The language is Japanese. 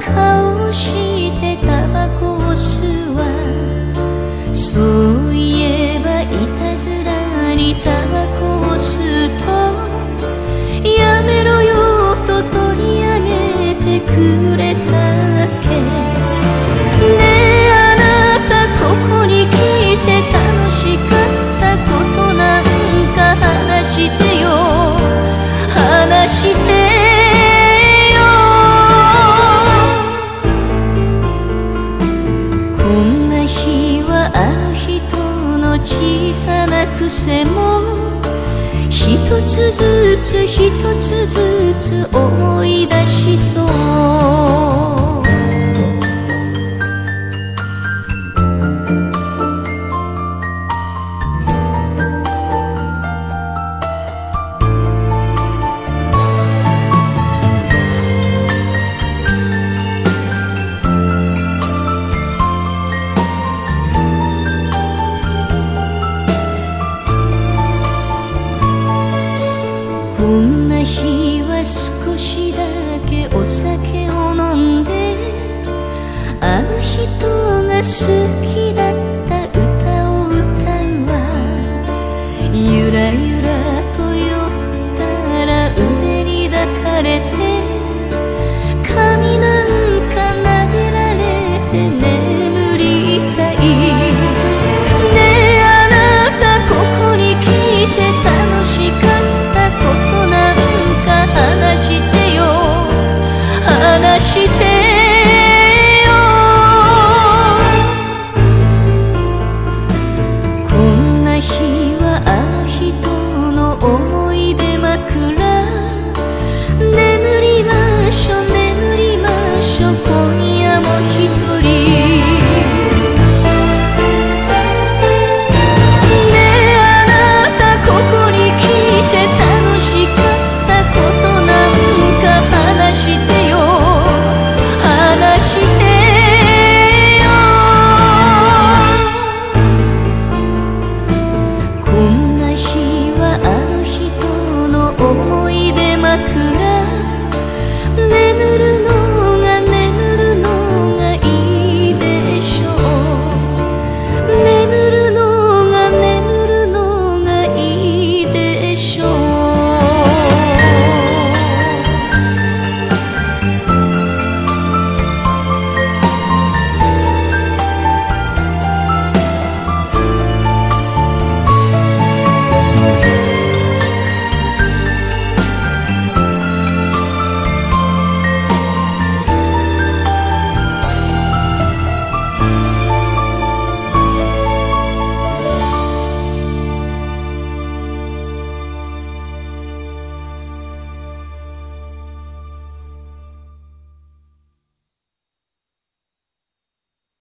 顔してタバコを吸うわ。そういえばいたずらにタバコを吸うとやめろよと取り上げてくれたっけ。ねえあなたここに来て楽しかったことなんか話してよ、話してよ。こんな日はあの人の小さな癖も一つずつ一つずつ思い出しそう。こんな日は少しだけお酒を飲んであの人が好きだった